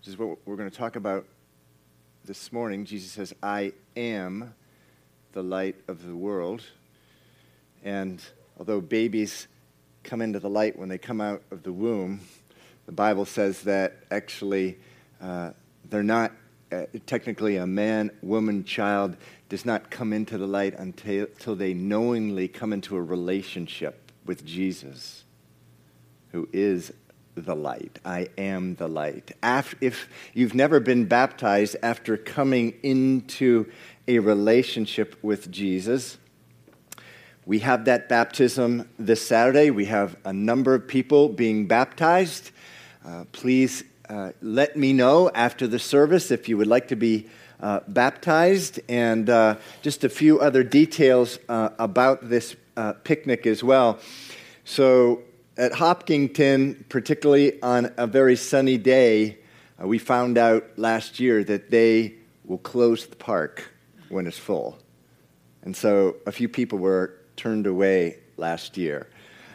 which is what we're going to talk about this morning. Jesus says, I am the light of the world. And although babies come into the light when they come out of the womb, the Bible says that actually they're not technically a man, woman, child does not come into the light until they knowingly come into a relationship with Jesus, who is the light. I am the light. If you've never been baptized after coming into a relationship with Jesus, we have that baptism this Saturday. We have a number of people being baptized. Please let me know after the service if you would like to be baptized, and just a few other details about this picnic as well. So at Hopkinton, particularly on a very sunny day, we found out last year that they will close the park when it's full. And so a few people were turned away last year.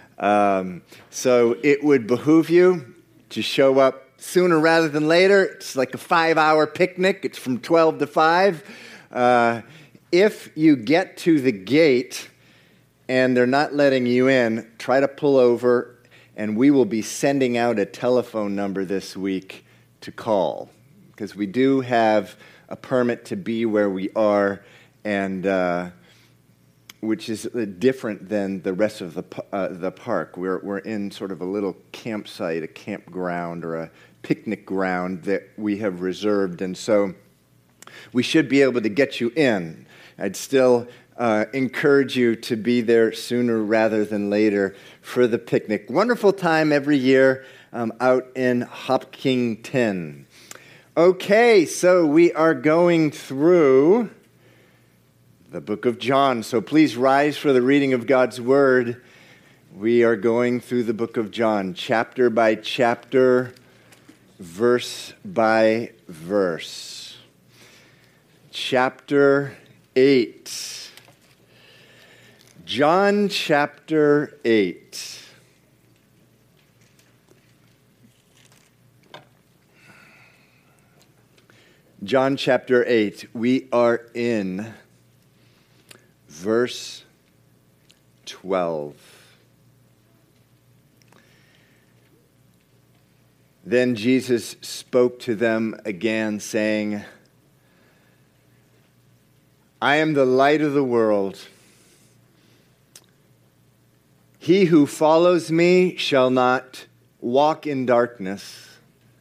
So it would behoove you to show up sooner rather than later. It's like a 5-hour picnic. It's from 12 to 5. If you get to the gate and they're not letting you in, try to pull over, and we will be sending out a telephone number this week to call, because we do have a permit to be where we are, and which is different than the rest of the park. We're in sort of a little campsite, a campground, or a picnic ground that we have reserved, and so we should be able to get you in. I'd still encourage you to be there sooner rather than later for the picnic. Wonderful time every year out in Hopkinton. Okay, so we are going through the book of John. So please rise for the reading of God's Word. We are going through the book of John, chapter by chapter, verse by verse. Chapter 8. John chapter 8. John chapter 8. We are in verse 12. Then Jesus spoke to them again, saying, I am the light of the world. He who follows me shall not walk in darkness,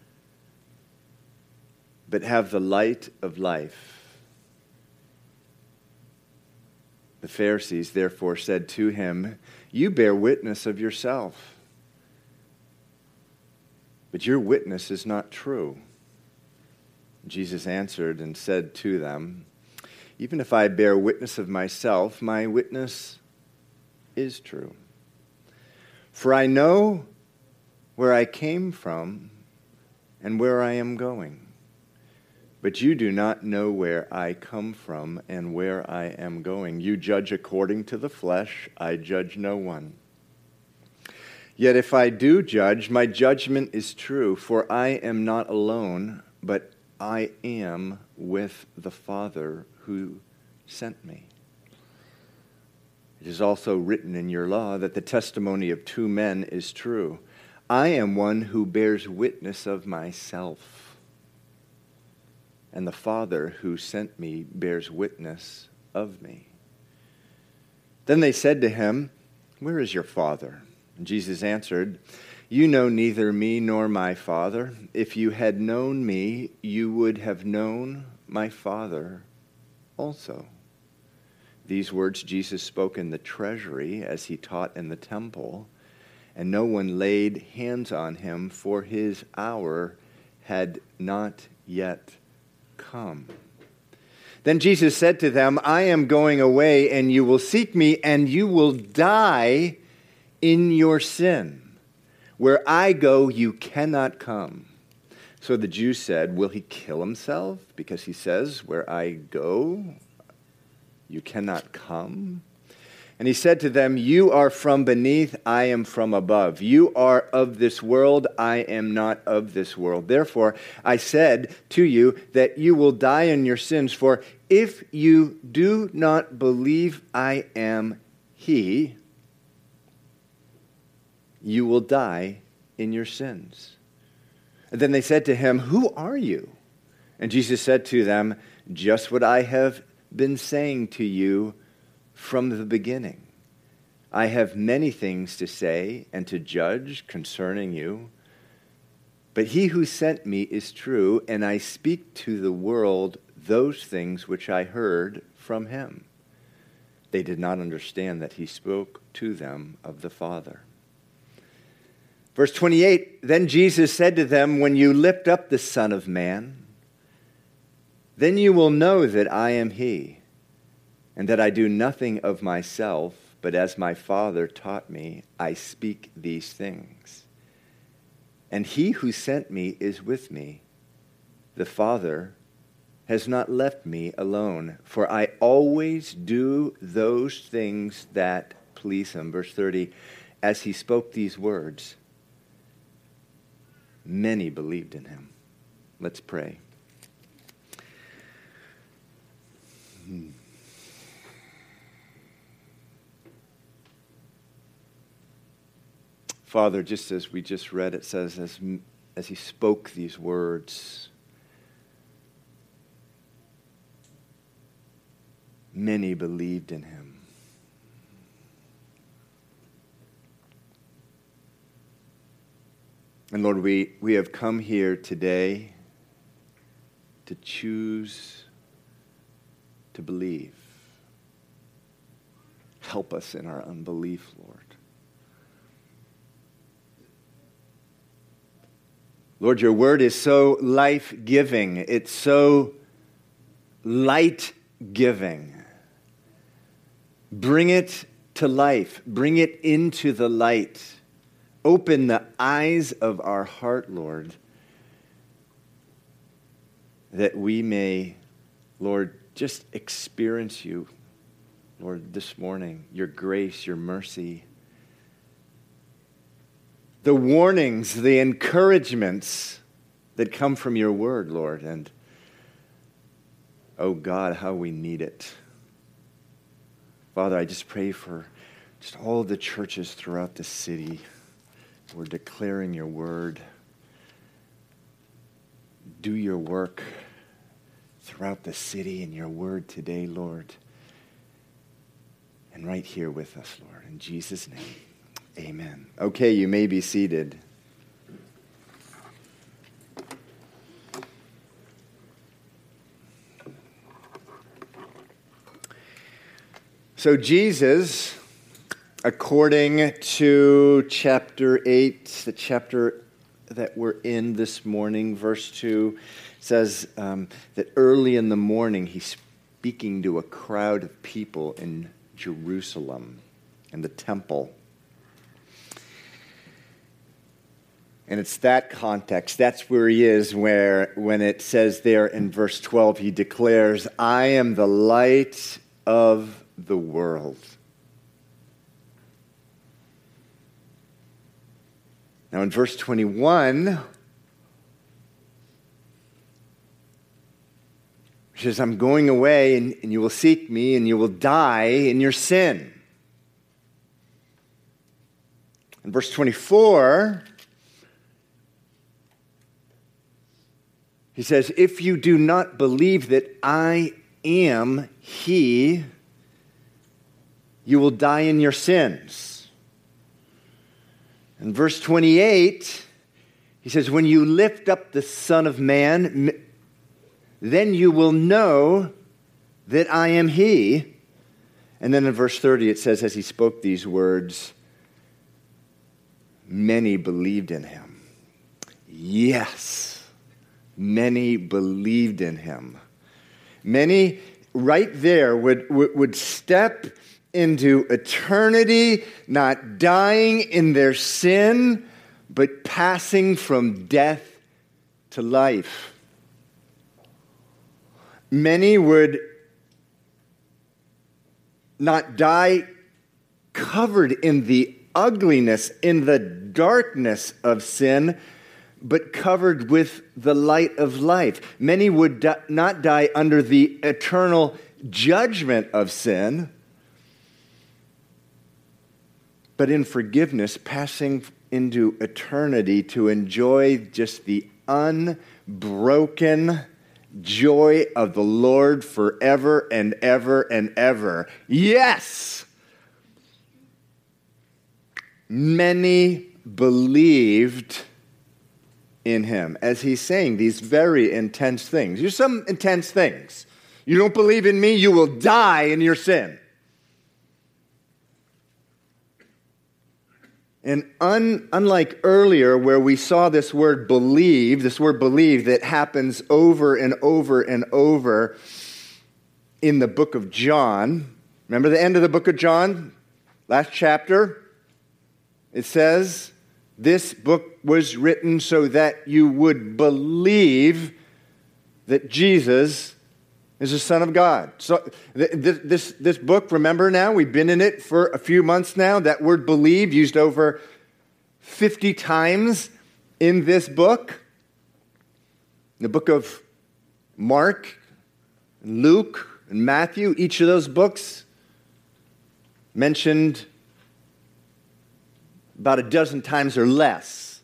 but have the light of life. The Pharisees therefore said to him, You bear witness of yourself, but your witness is not true. Jesus answered and said to them, Even if I bear witness of myself, my witness is true. For I know where I came from and where I am going. But you do not know where I come from and where I am going. You judge according to the flesh. I judge no one. Yet if I do judge, my judgment is true, for I am not alone, but I am with the Father who sent me. It is also written in your law that the testimony of 2 men is true. I am one who bears witness of myself, and the Father who sent me bears witness of me. Then they said to him, Where is your Father? And Jesus answered, You know neither me nor my Father. If you had known me, you would have known my Father also. These words Jesus spoke in the treasury as he taught in the temple, and no one laid hands on him, for his hour had not yet come. Then Jesus said to them, I am going away, and you will seek me, and you will die in your sin. Where I go, you cannot come. So the Jews said, Will he kill himself? Because he says, Where I go, you cannot come. And he said to them, you are from beneath, I am from above. You are of this world, I am not of this world. Therefore, I said to you that you will die in your sins, for if you do not believe I am he, you will die in your sins. And then they said to him, who are you? And Jesus said to them, just what I have been saying to you from the beginning. I have many things to say and to judge concerning you, but he who sent me is true, and I speak to the world those things which I heard from him. They did not understand that he spoke to them of the Father. Verse 28, then Jesus said to them, when you lift up the Son of Man, then you will know that I am he, and that I do nothing of myself, but as my Father taught me, I speak these things. And he who sent me is with me. The Father has not left me alone, for I always do those things that please him. Verse 30, as he spoke these words, many believed in him. Let's pray. Father, just as we just read, it says, as he spoke these words, many believed in him. And Lord, we have come here today to choose to believe. Help us in our unbelief, Lord. Lord, your word is so life-giving. It's so light-giving. Bring it to life. Bring it into the light. Open the eyes of our heart, Lord, that we may, Lord, just experience you, Lord, this morning, your grace, your mercy, the warnings, the encouragements that come from your word, Lord. And, oh God, how we need it. Father, I just pray for just all the churches throughout the city. We're declaring your word. Do your work throughout the city in your word today, Lord. And right here with us, Lord. In Jesus' name. Amen. Okay, you may be seated. So Jesus, according to chapter 8, the chapter that we're in this morning, verse 2, says that early in the morning he's speaking to a crowd of people in Jerusalem, in the temple. And it's that context, that's where he is, where when it says there in verse 12, he declares, I am the light of the world. Now in verse 21, he says, I'm going away and you will seek me and you will die in your sin. In verse 24, he says, if you do not believe that I am he, you will die in your sins. In verse 28, he says, when you lift up the Son of Man, then you will know that I am he. And then in verse 30, it says, as he spoke these words, many believed in him. Yes. Many believed in him. Many right there would step into eternity, not dying in their sin, but passing from death to life. Many would not die covered in the ugliness, in the darkness of sin, but covered with the light of life. Many would not die under the eternal judgment of sin, but in forgiveness, passing into eternity to enjoy just the unbroken joy of the Lord forever and ever and ever. Yes! Many believed in him, as he's saying these very intense things. Here's some intense things. You don't believe in me, you will die in your sin. And unlike earlier where we saw this word believe that happens over and over and over in the book of John. Remember the end of the book of John? Last chapter. It says, this book was written so that you would believe that Jesus is the Son of God. So this book, remember now, we've been in it for a few months now. That word believe used over 50 times in this book. The book of Mark, and Luke, and Matthew, each of those books mentioned about a dozen times or less.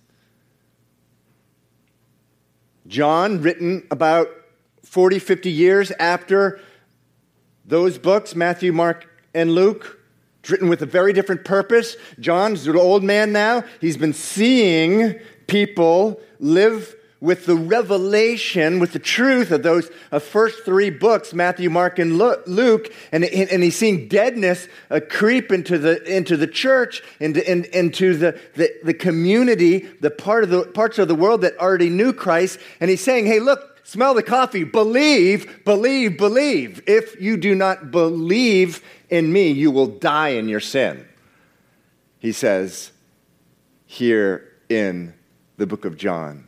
John, written about 40, 50 years after those books, Matthew, Mark, and Luke, it's written with a very different purpose. John's an old man now. He's been seeing people live with the revelation, with the truth of those first three books, Matthew, Mark, and Luke, and he's seeing deadness creep into the church, into the community, the parts of the world that already knew Christ, and he's saying, hey, look, smell the coffee, believe, believe, believe. If you do not believe in me, you will die in your sin. He says here in the book of John.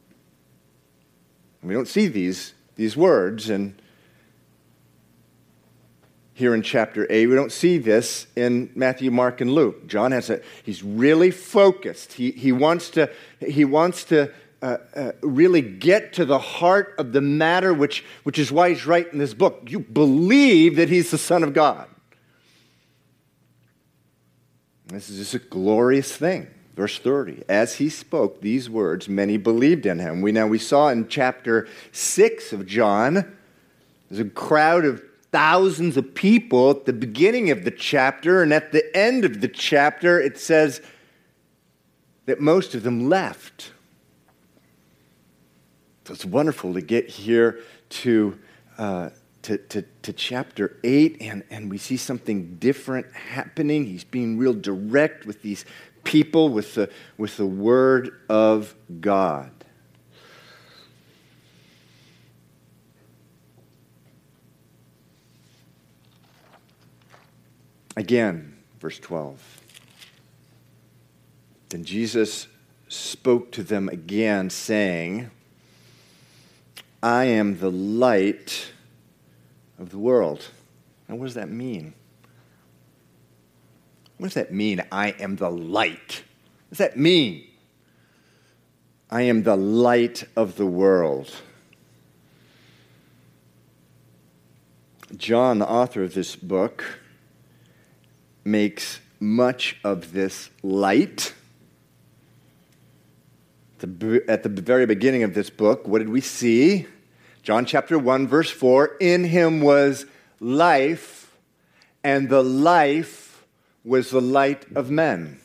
We don't see these words and here in chapter 8. We don't see this in Matthew, Mark, and Luke. John he's really focused. He wants to really get to the heart of the matter, which is why he's writing this book. You believe that he's the Son of God. This is just a glorious thing. Verse 30, as he spoke these words, many believed in him. We saw in chapter 6 of John, there's a crowd of thousands of people at the beginning of the chapter, and at the end of the chapter, it says that most of them left. So it's wonderful to get here to chapter 8, and we see something different happening. He's being real direct with these people, with the Word of God. Again, verse 12. Then Jesus spoke to them again, saying, I am the light of the world. Now, what does that mean? What does that mean, I am the light? What does that mean? I am the light of the world. John, the author of this book, makes much of this light. At the very beginning of this book, what did we see? John chapter 1, verse 4, in him was life, and the life was the light of men.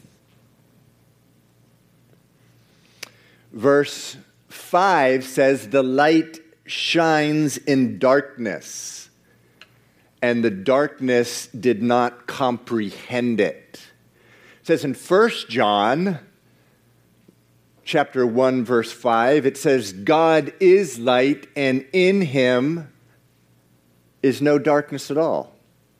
Verse 5 says, the light shines in darkness, and the darkness did not comprehend it. It says in 1 John chapter 1, verse 5, it says, God is light, and in him is no darkness at all.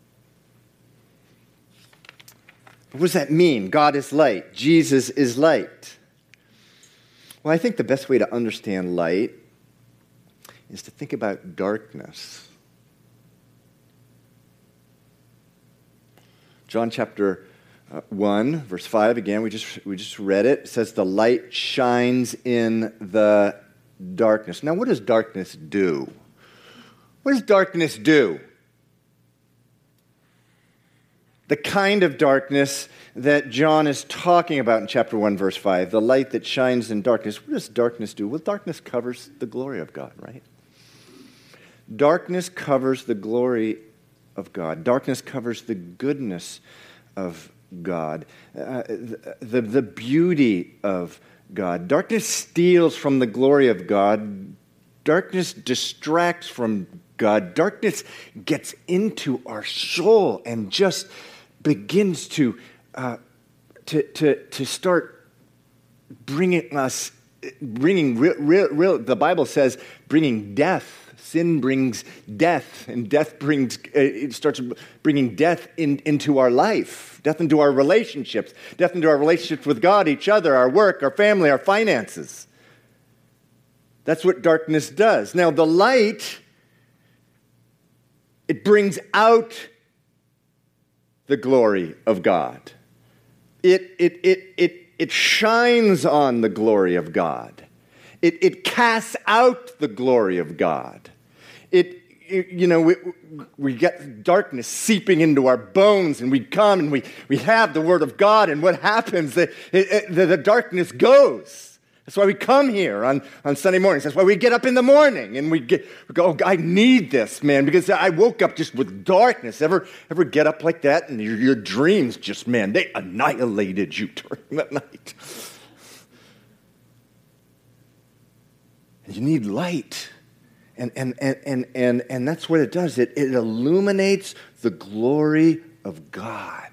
What does that mean? God is light. Jesus is light. Well, I think the best way to understand light is to think about darkness. John chapter 1, verse 5, again, we just read it. It says, the light shines in the darkness. Now, what does darkness do? What does darkness do? The kind of darkness that John is talking about in chapter 1, verse 5, the light that shines in darkness. What does darkness do? Well, darkness covers the glory of God, right? Darkness covers the glory of God. Darkness covers the goodness of God, the beauty of God. Darkness steals from the glory of God. Darkness distracts from God. Darkness gets into our soul and just begins to start bringing real. The Bible says bringing death. Sin brings death, and death brings, it starts bringing death into our life, death into our relationships, death into our relationships with God, each other, our work, our family, our finances. That's what darkness does. Now, the light, it brings out the glory of God. It shines on the glory of God. It casts out the glory of God. We get darkness seeping into our bones, and we come and we have the Word of God, and what happens? The darkness goes. That's why we come here on Sunday mornings. That's why we get up in the morning and we go, oh, I need this, man, because I woke up just with darkness. Ever get up like that, and your dreams just, man, they annihilated you during the night. You need light. And that's what it does. It illuminates the glory of God.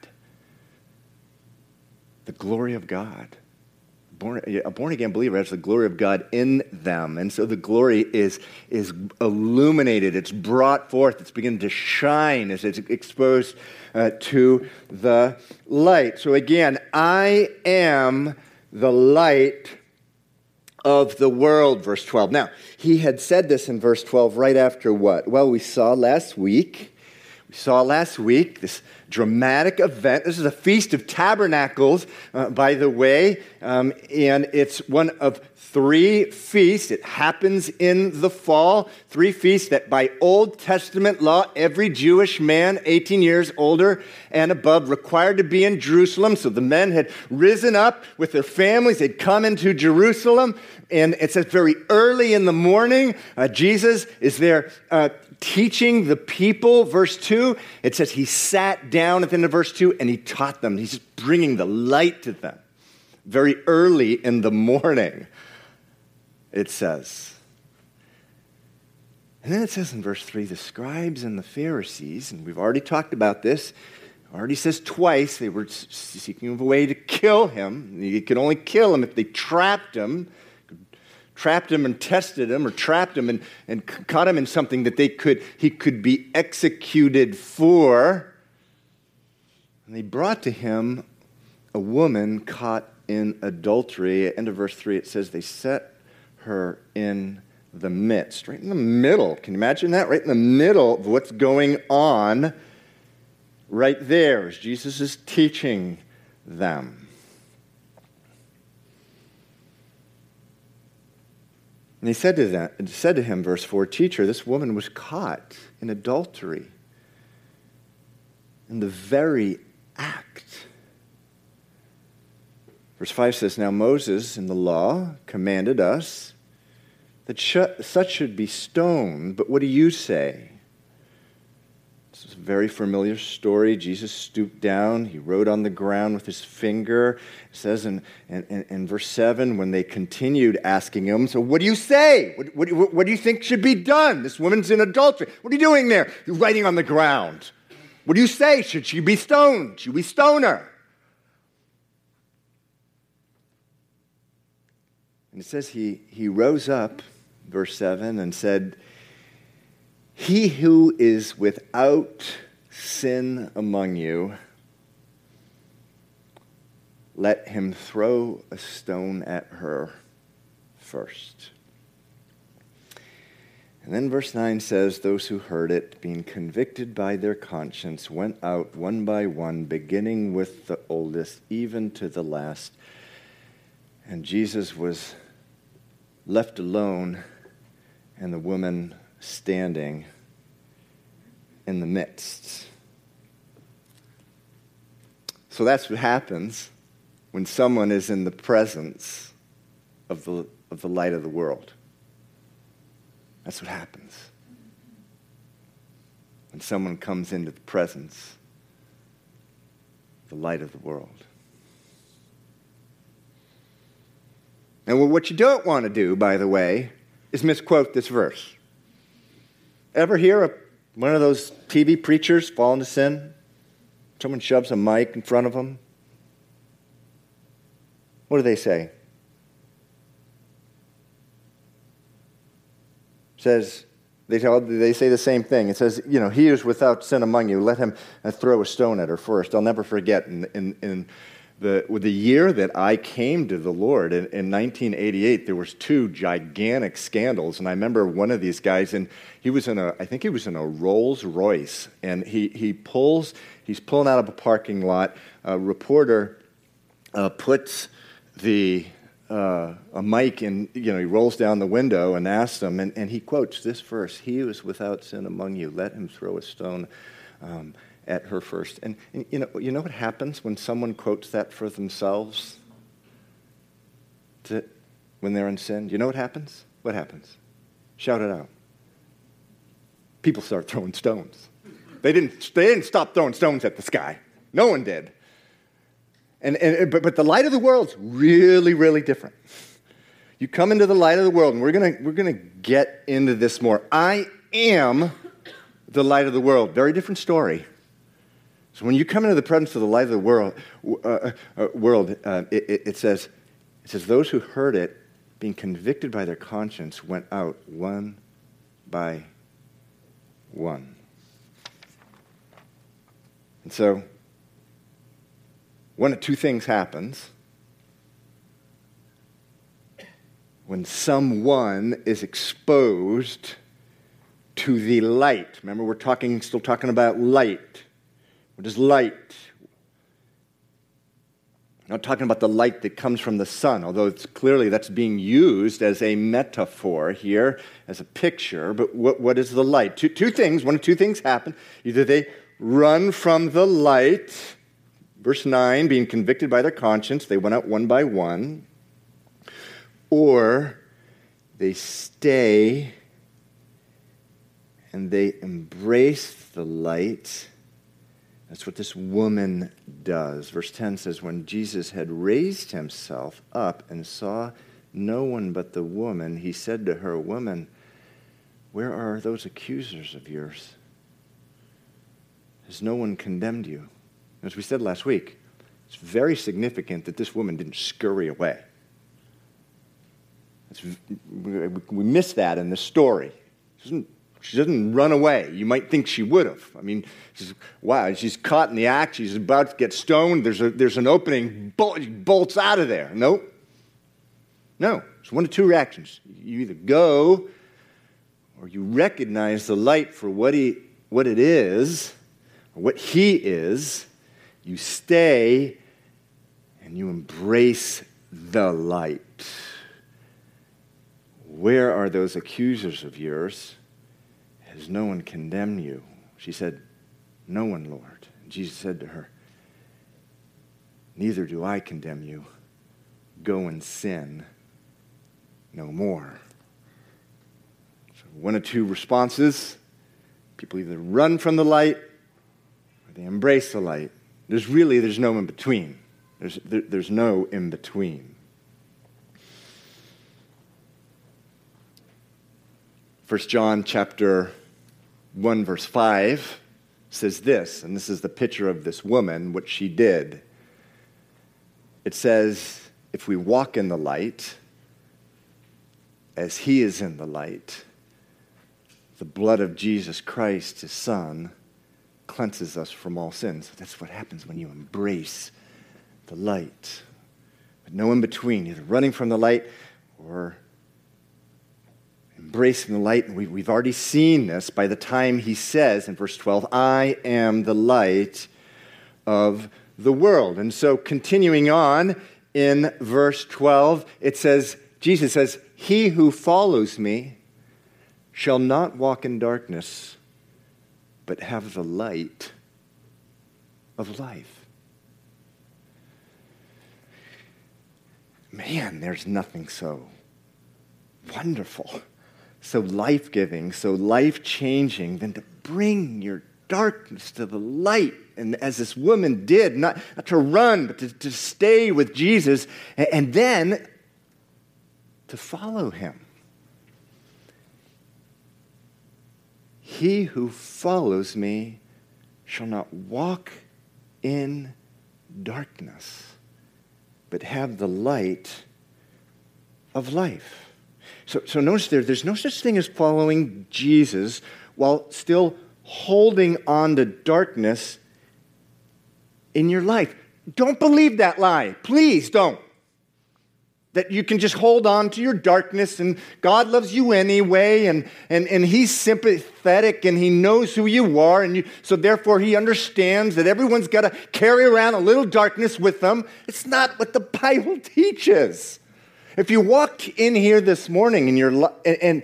The glory of God. A born-again believer has the glory of God in them. And so the glory is illuminated. It's brought forth. It's beginning to shine as it's exposed to the light. So again, I am the light of the world, verse 12. Now, he had said this in verse 12 right after what? Well, we saw last week this dramatic event. This is a Feast of Tabernacles, by the way, and it's one of 3 feasts. It happens in the fall. 3 feasts that by Old Testament law, every Jewish man 18 years older and above required to be in Jerusalem. So the men had risen up with their families. They'd come into Jerusalem, and it says very early in the morning, Jesus is there teaching the people. Verse 2, it says he sat down at the end of verse 2 and he taught them. He's just bringing the light to them very early in the morning, it says. And then it says in verse 3, the scribes and the Pharisees, and we've already talked about this, already says twice, they were seeking a way to kill him. You could only kill him if they trapped him and tested him, or trapped him and caught him in something that he could be executed for. And they brought to him a woman caught in adultery. At the end of verse 3, it says they set her in the midst, right in the middle. Can you imagine that? Right in the middle of what's going on right there as Jesus is teaching them. And he said to him, verse 4, Teacher, this woman was caught in adultery in the very act. Verse 5 says, Now Moses in the law commanded us that such should be stoned, but what do you say? This is a very familiar story. Jesus stooped down. He wrote on the ground with his finger. It says in verse 7, when they continued asking him, so what do you say? What do you think should be done? This woman's in adultery. What are you doing there? You're writing on the ground. What do you say? Should she be stoned? Should we stone her? And it says he rose up, verse 7, and said, He who is without sin among you, let him throw a stone at her first. And then verse 9 says, those who heard it, being convicted by their conscience, went out one by one, beginning with the oldest, even to the last. And Jesus was left alone, and the woman standing in the midst. So that's what happens when someone is in the presence of the light of the world. That's what happens when someone comes into the presence of the light of the world. And what you don't want to do, by the way, is misquote this verse. Ever hear one of those TV preachers fall into sin? Someone shoves a mic in front of them. What do they say? They say the same thing. It says, he is without sin among you. Let him throw a stone at her first. I'll never forget in the year that I came to the Lord in 1988, there was two gigantic scandals, and I remember one of these guys, and he was in a Rolls Royce, and he's pulling out of a parking lot. A reporter puts a mic and he rolls down the window and asks them, and he quotes this verse: "He who is without sin among you, let him throw a stone at her first." And you know what happens when someone quotes that for themselves? When they're in sin, you know what happens? What happens? Shout it out. People start throwing stones. They didn't stop throwing stones at the sky. No one did. But the light of the world's really, really different. You come into the light of the world, and we're gonna get into this more. I am the light of the world. Very different story. So when you come into the presence of the light of the world, it says those who heard it, being convicted by their conscience, went out one by one. And so one of two things happens when someone is exposed to the light. Remember, we're still talking about light. What is light? I'm not talking about the light that comes from the sun, although it's clearly that's being used as a metaphor here, as a picture. But what is the light? Two things. One of two things happen. Either they run from the light, verse 9, being convicted by their conscience, they went out one by one, or they stay and they embrace the light. That's what this woman does. Verse 10 says, when Jesus had raised himself up and saw no one but the woman, he said to her, "Woman, where are those accusers of yours? Has no one condemned you?" As we said last week, it's very significant that this woman didn't scurry away. We miss that in the story. She doesn't run away. You might think she would have. I mean, she's caught in the act. She's about to get stoned. There's an opening. Bolts out of there. No. It's one of two reactions. You either go or you recognize the light for what it is, or what he is. You stay and you embrace the light. Where are those accusers of yours? Has no one condemned you? She said, "No one, Lord." And Jesus said to her, "Neither do I condemn you. Go and sin no more." So one of two responses. People either run from the light or they embrace the light. There's no in between. There's no in between. 1 John chapter 1 verse 5 says this, and this is the picture of this woman, what she did. It says, if we walk in the light, as he is in the light, the blood of Jesus Christ, his Son, cleanses us from all sins. That's what happens when you embrace the light. But no in between, either running from the light or embracing the light, and we've already seen this by the time he says in verse 12, I am the light of the world. And so continuing on in verse 12, it says, Jesus says, he who follows me shall not walk in darkness, but have the light of life. Man, there's nothing so wonderful, so life-giving, so life-changing than to bring your darkness to the light. And as this woman did, not to run, but to stay with Jesus, and then to follow him. He who follows me shall not walk in darkness, but have the light of life. So notice there's no such thing as following Jesus while still holding on to darkness in your life. Don't believe that lie. Please don't. That you can just hold on to your darkness and God loves you anyway and he's sympathetic and he knows who you are so therefore he understands that everyone's got to carry around a little darkness with them. It's not what the Bible teaches. If you walked in here this morning and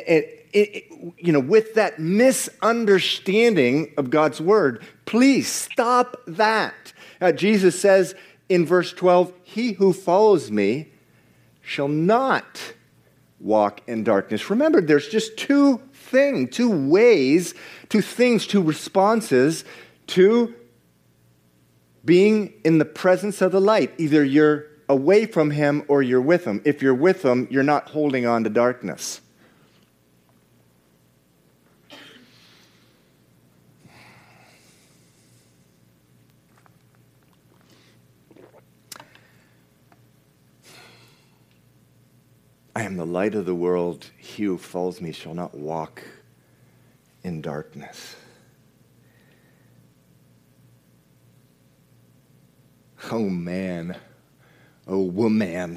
with that misunderstanding of God's word, please stop that. Jesus says in verse 12, he who follows me shall not walk in darkness. Remember, there's just two ways, two responses to being in the presence of the light. Either you're away from him or you're with him. If you're with him, you're not holding on to darkness. I am the light of the world. He who follows me shall not walk in darkness. Oh man, oh woman,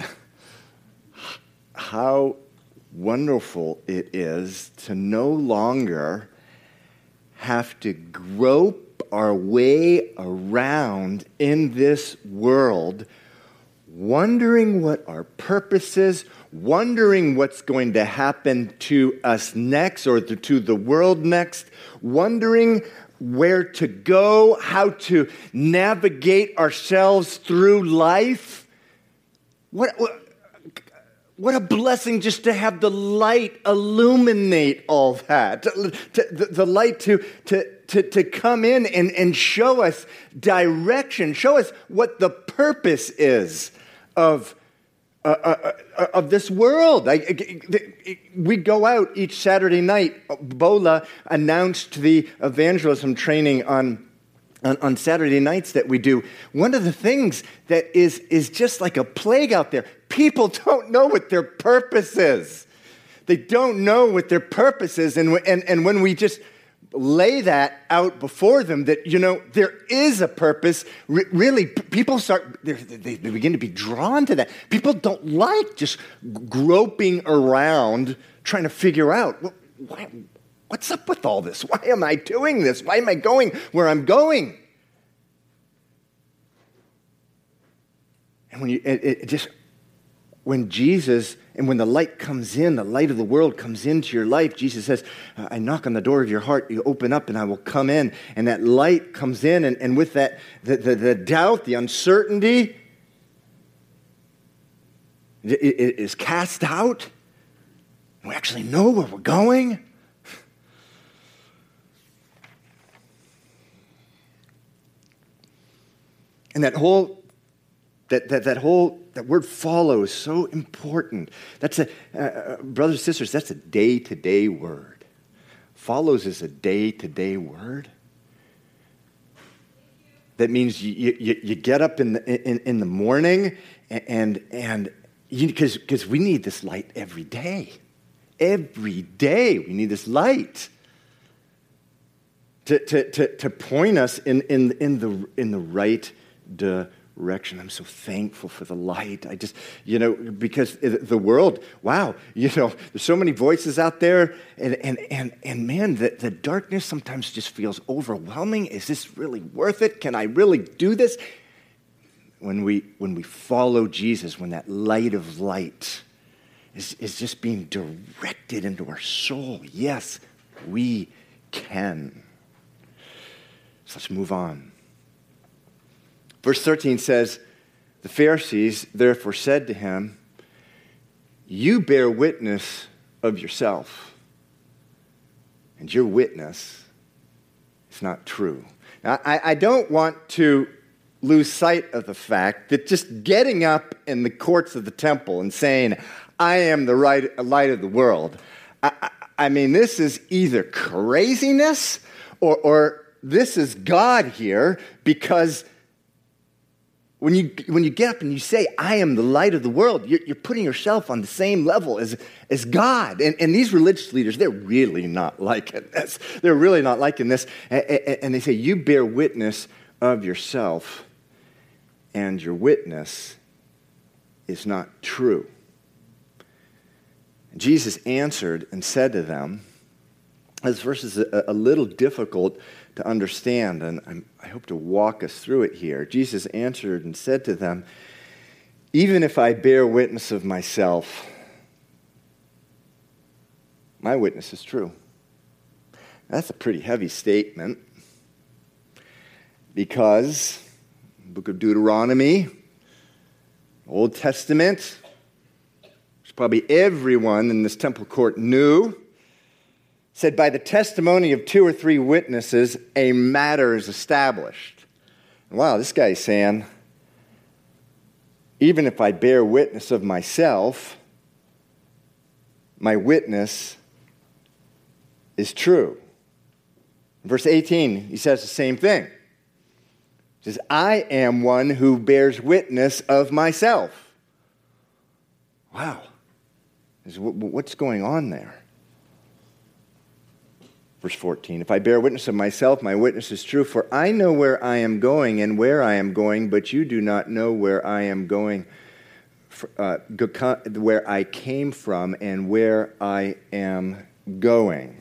how wonderful it is to no longer have to grope our way around in this world, wondering what our purpose is, wondering what's going to happen to us next or to the world next, wondering where to go, how to navigate ourselves through life. What a blessing just to have the light illuminate all that. The light to come in and show us direction, show us what the purpose is of this world. We go out each Saturday night. Bola announced the evangelism training on Saturday nights that we do. One of the things that is just like a plague out there, people don't know what their purpose is. They don't know what their purpose is. And when we just lay that out before them, that, there is a purpose, really, people they begin to be drawn to that. People don't like just groping around trying to figure out, what's up with all this? Why am I doing this? Why am I going where I'm going? And when Jesus, and when the light comes in, the light of the world comes into your life, Jesus says, I knock on the door of your heart, you open up and I will come in. And that light comes in, and with that, the doubt, the uncertainty, it is cast out. We actually know where we're going. And that word follow is so important. That's brothers and sisters, that's a day-to-day word. Follows is a day-to-day word. That means you get up in the morning and because we need this light every day. Every day we need this light to point us in the right direction. I'm so thankful for the light. I just, because the world, wow, there's so many voices out there, and man, the darkness sometimes just feels overwhelming. Is this really worth it? Can I really do this? When we follow Jesus, when that light of light is just being directed into our soul, yes, we can. So let's move on. Verse 13 says, the Pharisees therefore said to him, you bear witness of yourself, and your witness is not true. Now, I don't want to lose sight of the fact that just getting up in the courts of the temple and saying, I am the light of the world, I mean, this is either craziness or this is God here, because when you get up and you say, I am the light of the world, you're putting yourself on the same level as God. And these religious leaders, they're really not liking this. They're really not liking this. And they say, you bear witness of yourself, and your witness is not true. Jesus answered and said to them, this verse is a little difficult to understand, and I hope to walk us through it here. Jesus answered and said to them, even if I bear witness of myself, my witness is true. That's a pretty heavy statement, because the book of Deuteronomy, Old Testament, which probably everyone in this temple court knew, said, by the testimony of 2 or 3 witnesses, a matter is established. And wow, this guy's saying, even if I bear witness of myself, my witness is true. In verse 18, he says the same thing. He says, I am one who bears witness of myself. Wow. What's going on there? Verse 14, if I bear witness of myself, my witness is true, for I know where I am going and where I am going, but you do not know where I am going, where I came from and where I am going.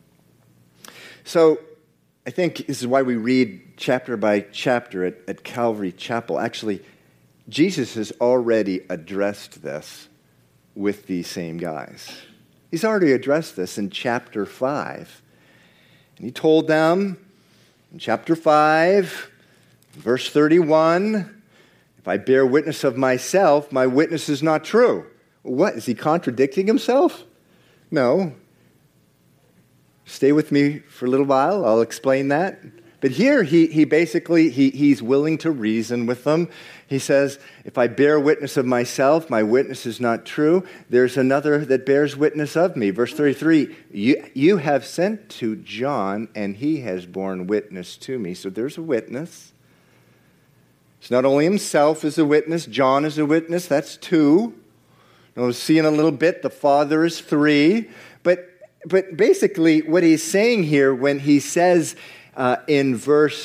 So I think this is why we read chapter by chapter at Calvary Chapel. Actually, Jesus has already addressed this with these same guys. He's already addressed this in chapter 5. And he told them in chapter 5, verse 31, if I bear witness of myself, my witness is not true. What? Is he contradicting himself? No. Stay with me for a little while. I'll explain that. But here he basically, he's willing to reason with them. He says, if I bear witness of myself, my witness is not true. There's another that bears witness of me. Verse 33, you have sent to John, and he has borne witness to me. So there's a witness. It's not only himself is a witness, John is a witness. That's 2. We'll see in a little bit, the Father is 3. But basically what he's saying here when he says in verse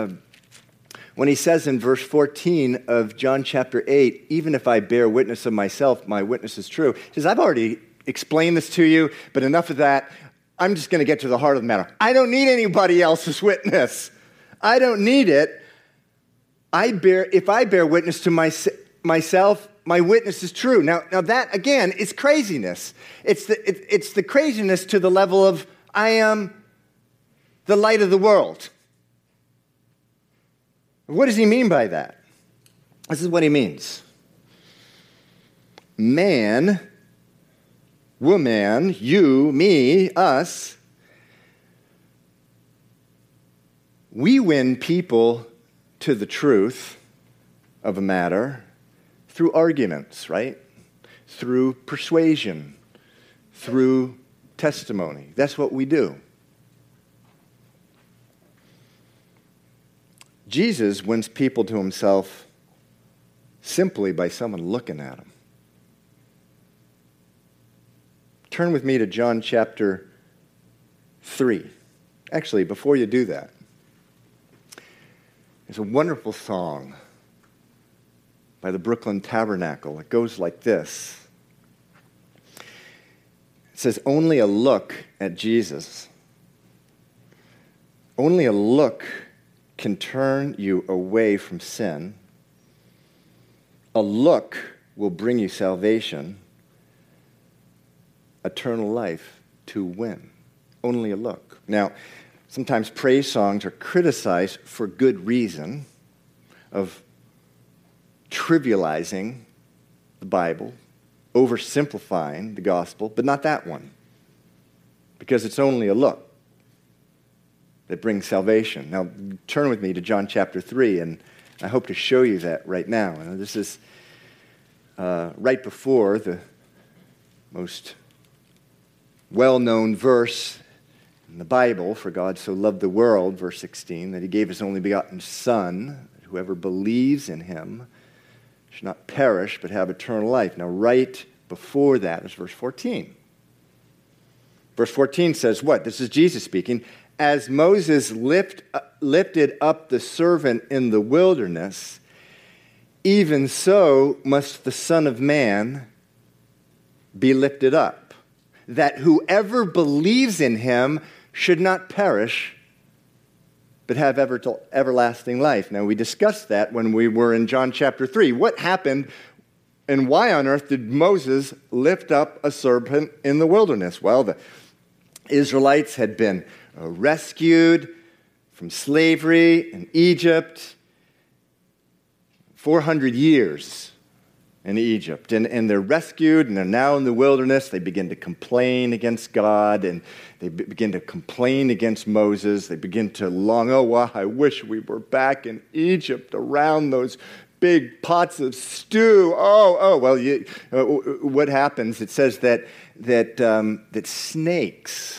14 of John chapter 8, even if I bear witness of myself, my witness is true. He says, I've already explained this to you, but enough of that. I'm just going to get to the heart of the matter. I don't need anybody else's witness. I don't need it. If I bear witness to myself, my witness is true. Now that, again, is craziness. It's the craziness to the level of, I am the light of the world. What does he mean by that? This is what he means. Man, woman, you, me, us, we win people to the truth of a matter through arguments, right? Through persuasion, through testimony. That's what we do. Jesus wins people to himself simply by someone looking at him. Turn with me to John chapter 3. Actually, before you do that, there's a wonderful song by the Brooklyn Tabernacle. It goes like this. It says, only a look at Jesus, only a look can turn you away from sin. A look will bring you salvation, eternal life to win. Only a look. Now, sometimes praise songs are criticized for good reason of trivializing the Bible, oversimplifying the gospel, but not that one. Because it's only a look that brings salvation. Now, turn with me to John chapter 3, and I hope to show you that right now. And this is right before the most well-known verse in the Bible, for God so loved the world, verse 16, that he gave his only begotten Son, that whoever believes in him should not perish but have eternal life. Now, right before that is verse 14. Verse 14 says what? This is Jesus speaking. As Moses lifted up the servant in the wilderness, even so must the Son of Man be lifted up, that whoever believes in him should not perish, but have everlasting life. Now, we discussed that when we were in John chapter 3. What happened and why on earth did Moses lift up a serpent in the wilderness? Well, the Israelites had been rescued from slavery in Egypt, 400 years in Egypt. And they're rescued, and they're now in the wilderness. They begin to complain against God, and they begin to complain against Moses. They begin to long, oh, wow, I wish we were back in Egypt around those big pots of stew. Well, what happens? It says that snakes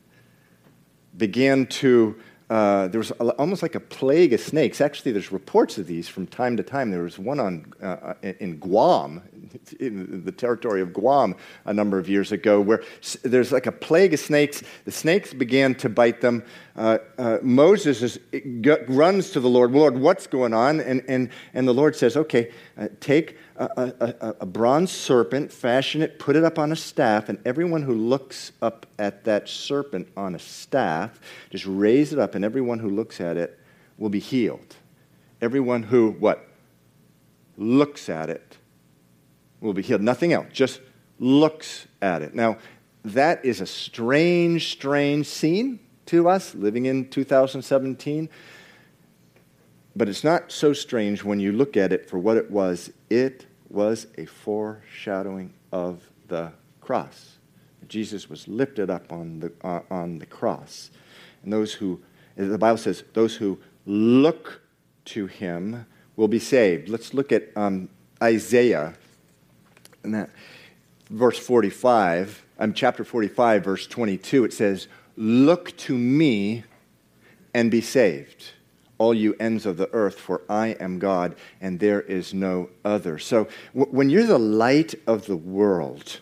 began to, there was almost like a plague of snakes. Actually, there's reports of these from time to time. There was one in Guam, in the territory of Guam, a number of years ago, where there's like a plague of snakes. The snakes began to bite them. Moses runs to the Lord. Lord, what's going on? And the Lord says, okay, take a bronze serpent, fashion it, put it up on a staff, and everyone who looks up at that serpent on a staff, just raise it up, and everyone who looks at it will be healed. Everyone who, what? Looks at it will be healed. Nothing else, just looks at it. Now, that is a strange, strange scene to us, living in 2017. But it's not so strange when you look at it for what it was. It was a foreshadowing of the cross. Jesus was lifted up on the cross. And those who, the Bible says, those who look to him will be saved. Let's look at Isaiah, and that verse 45, chapter 45, verse 22. It says, "Look to me and be saved, all you ends of the earth, for I am God, and there is no other." So when you're the light of the world,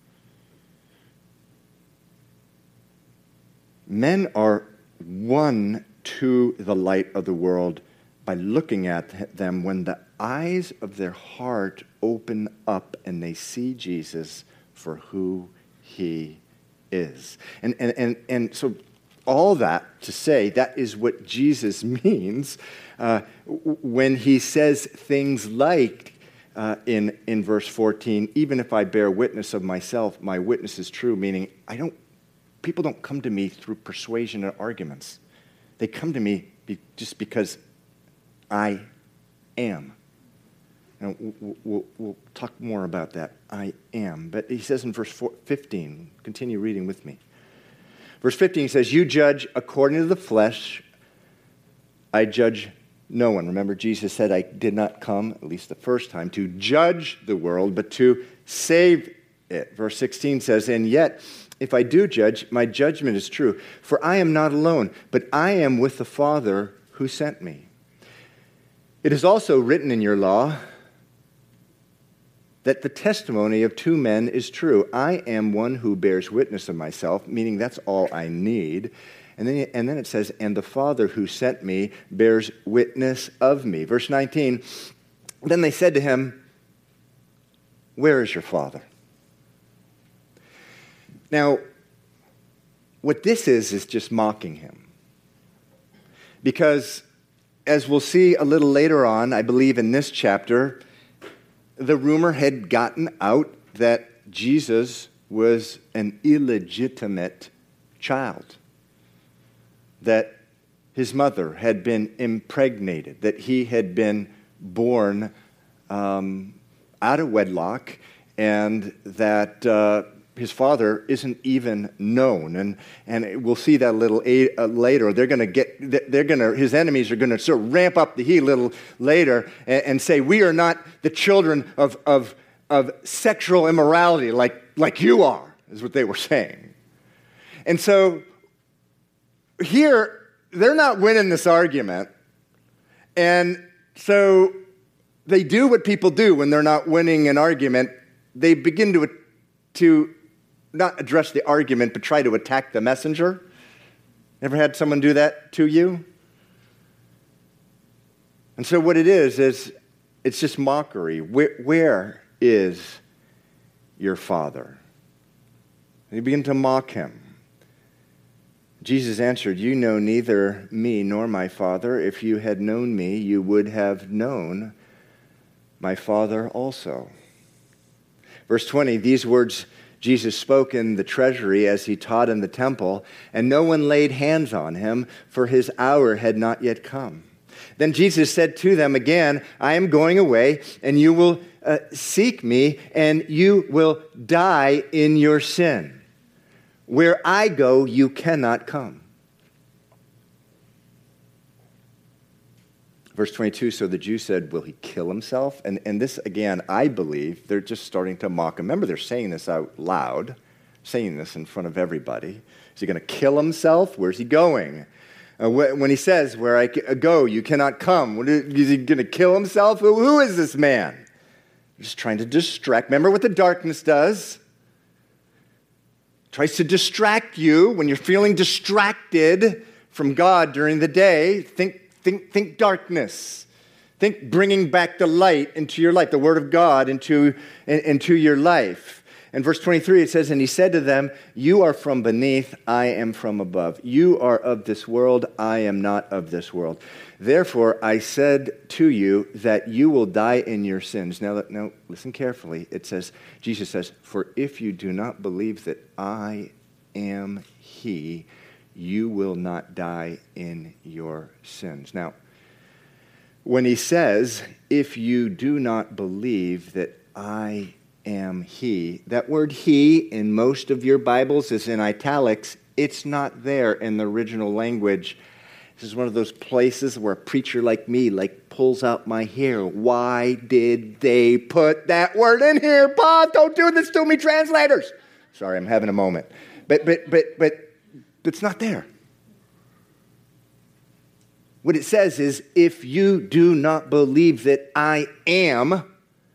men are won to the light of the world by looking at them when the eyes of their heart open up and they see Jesus for who he is. And so all that to say, that is what Jesus means when he says things like in verse 14, even if I bear witness of myself, my witness is true, meaning people don't come to me through persuasion and arguments. They come to me just because I am. And we'll talk more about that. I am. But he says in verse 15, continue reading with me. Verse 15 says, "You judge according to the flesh. I judge no one." Remember, Jesus said, "I did not come," at least the first time, "to judge the world, but to save it." Verse 16 says, "And yet, if I do judge, my judgment is true. For I am not alone, but I am with the Father who sent me. It is also written in your law that the testimony of two men is true. I am one who bears witness of myself," meaning that's all I need. And then it says, "And the Father who sent me bears witness of me." Verse 19, Then they said to him, "Where is your father?" Now, what this is just mocking him. Because, as we'll see a little later on, I believe in this chapter, the rumor had gotten out that Jesus was an illegitimate child, that his mother had been impregnated, that he had been born out of wedlock, and that his father isn't even known. And we'll see that a little later. His enemies are going to sort of ramp up the heat a little later and say, "We are not the children of sexual immorality like you are," is what they were saying. And so here, they're not winning this argument. And so they do what people do when they're not winning an argument. They begin to not address the argument, but try to attack the messenger. Ever had someone do that to you? And so what it is it's just mockery. Where is your father? And you begin to mock him. Jesus answered, "You know neither me nor my Father. If you had known me, you would have known my Father also." Verse 20, these words Jesus spoke in the treasury as he taught in the temple, and no one laid hands on him, for his hour had not yet come. Then Jesus said to them again, "I am going away, and you will seek me, and you will die in your sin. Where I go, you cannot come." Verse 22, so the Jews said, "Will he kill himself?" And this, again, I believe they're just starting to mock him. Remember, they're saying this out loud, saying this in front of everybody. Is he going to kill himself? Where's he going? When he says, "Where I go, you cannot come," is he going to kill himself? Who is this man? Just trying to distract. Remember what the darkness does? Tries to distract you when you're feeling distracted from God during the day. Think darkness. Think bringing back the light into your life, the Word of God into your life. In verse 23, it says, "And he said to them, 'You are from beneath, I am from above. You are of this world, I am not of this world. Therefore, I said to you that you will die in your sins.'" Now, listen carefully. It says, Jesus says, "For if you do not believe that I am he, you will not die in your sins." Now, when he says, "If you do not believe that I am he," that word "he" in most of your Bibles is in italics. It's not there in the original language. This is one of those places where a preacher like me pulls out my hair. Why did they put that word in here? Paul, don't do this to me, translators. Sorry, I'm having a moment. But it's not there. What it says is, if you do not believe that I am,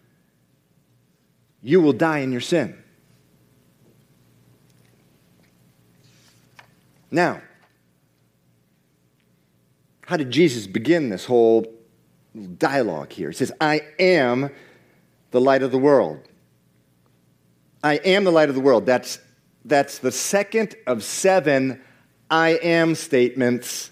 you will die in your sin. Now, how did Jesus begin this whole dialogue here? He says, "I am the light of the world." I am the light of the world. That's the second of 7 I am statements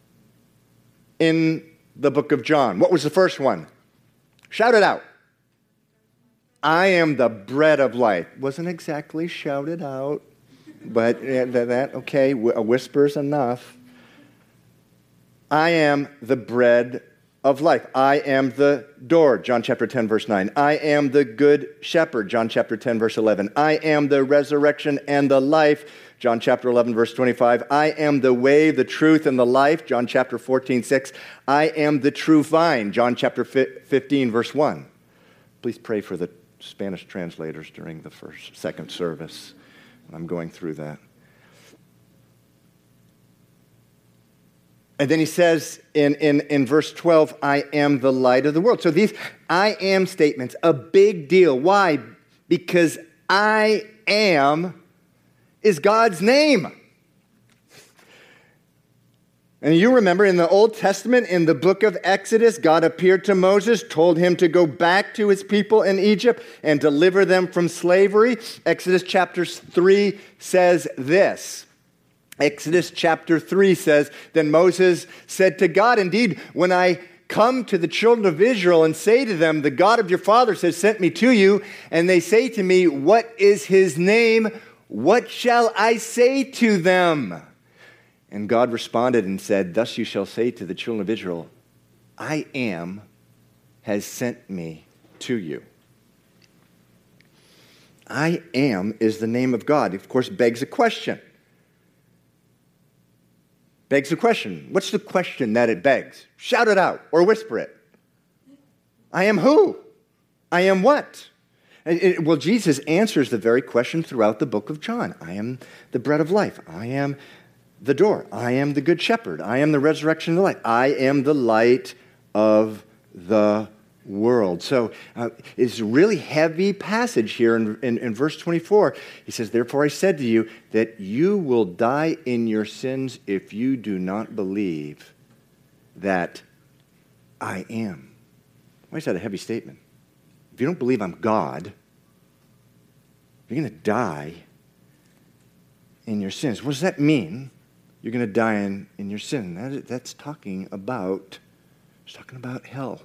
in the book of John. What was the first one? Shout it out. "I am the bread of life." Wasn't exactly shouted out, but okay, a whisper's enough. "I am the bread of life. I am the door," John chapter 10, verse 9. "I am the good shepherd," John chapter 10, verse 11. "I am the resurrection and the life," John chapter 11, verse 25. "I am the way, the truth, and the life," John chapter 14, 6. "I am the true vine," John chapter 15, verse 1. Please pray for the Spanish translators during the second service. I'm going through that. And then he says in verse 12, "I am the light of the world." So these I am statements, a big deal. Why? Because I am is God's name. And you remember in the Old Testament, in the book of Exodus, God appeared to Moses, told him to go back to his people in Egypt and deliver them from slavery. Exodus chapter 3 says this. Exodus chapter 3 says, "Then Moses said to God, 'Indeed, when I come to the children of Israel and say to them, the God of your fathers has sent me to you, and they say to me, what is his name? What shall I say to them?' And God responded and said, 'Thus you shall say to the children of Israel, I am has sent me to you.'" I am is the name of God. Of course, begs a question. Begs a question. What's the question that it begs? Shout it out or whisper it. I am who? I am what? Well, Jesus answers the very question throughout the book of John. I am the bread of life. I am the door. I am the good shepherd. I am the resurrection and the life. I am the light of the world. So it's a really heavy passage here in verse 24. He says, "Therefore I said to you that you will die in your sins if you do not believe that I am." Why is that a heavy statement? If you don't believe I'm God, you're going to die in your sins. What does that mean? You're going to die in your sin. That's talking about hell.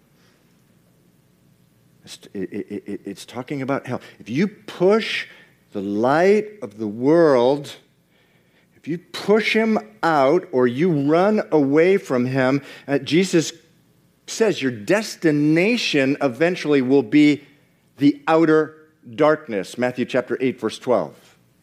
It's talking about hell. If you push the light of the world, if you push him out or you run away from him, Jesus says your destination eventually will be the outer darkness. Matthew chapter 8, verse 12.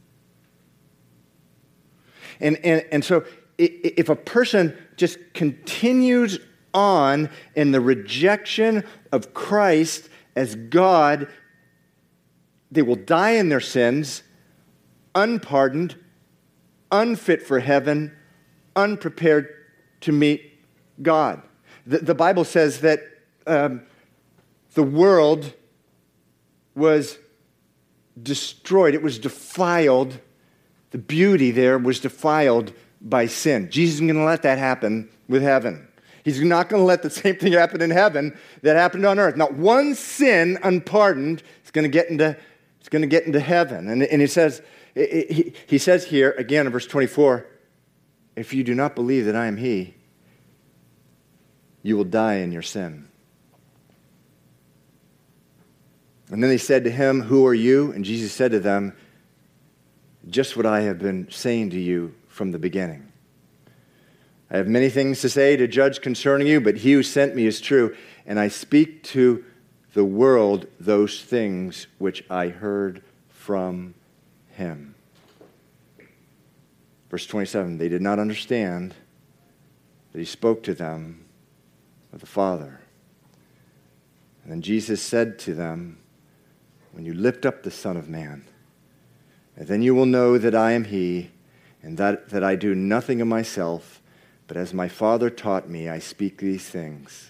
And so if a person just continues on in the rejection of Christ as God, they will die in their sins, unpardoned, unfit for heaven, unprepared to meet God. The Bible says that the world was destroyed. It was defiled. The beauty there was defiled by sin. Jesus isn't going to let that happen with heaven. He's not going to let the same thing happen in heaven that happened on earth. Not one sin unpardoned is going to get into heaven. And he says here again in verse 24, "If you do not believe that I am He, you will die in your sin." And then they said to him, "Who are you?" And Jesus said to them, "Just what I have been saying to you from the beginning. I have many things to say to judge concerning you, but he who sent me is true, and I speak to the world those things which I heard from him." Verse 27, "They did not understand that he spoke to them of the Father. And then Jesus said to them, when you lift up the Son of Man, and then you will know that I am he, and that I do nothing of myself, but as my Father taught me, I speak these things.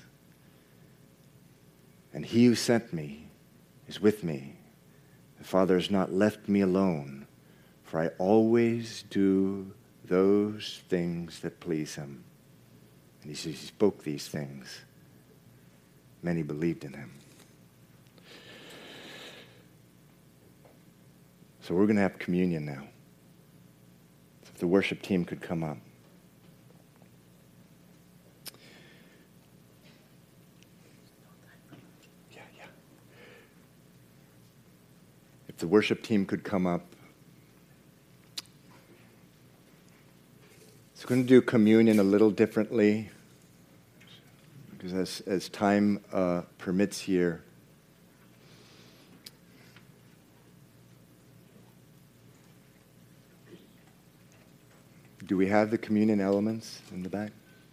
And he who sent me is with me. The Father has not left me alone, for I always do those things that please him. And he says he spoke these things. Many believed in him. So we're going to have communion now. So if the worship team could come up. Yeah. If the worship team could come up. So we're going to do communion a little differently, because as time permits here, do we have the communion elements in the back?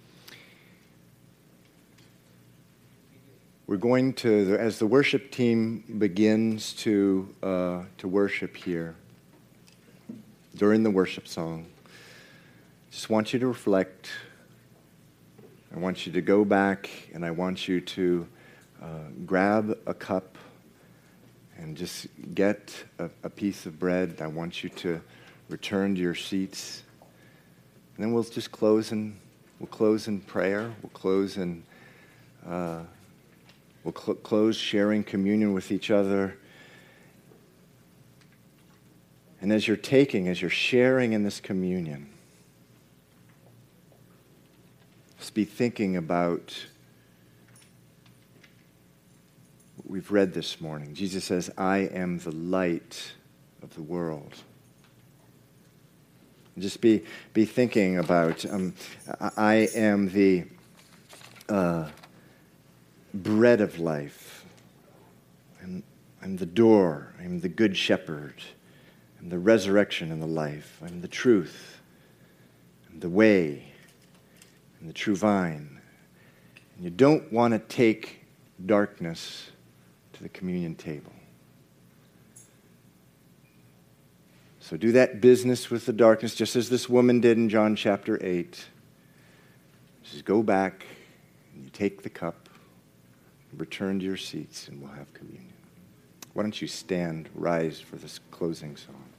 We're going to, as the worship team begins to worship here, during the worship song, just want you to reflect. I want you to go back, and I want you to grab a cup and just get a piece of bread. I want you to return to your seats. And then we'll just close in We'll close in prayer. We'll close close sharing communion with each other. And as you're sharing in this communion, just be thinking about what we've read this morning. Jesus says, I am the light of the world. Just be thinking about, I am the bread of life. I'm the door. I'm the good shepherd. I'm the resurrection and the life. I'm the truth. I'm the way. I'm the true vine. And you don't want to take darkness to the communion table. So do that business with the darkness, just as this woman did in John chapter 8. Just go back, and you take the cup, return to your seats, and we'll have communion. Why don't you rise for this closing song?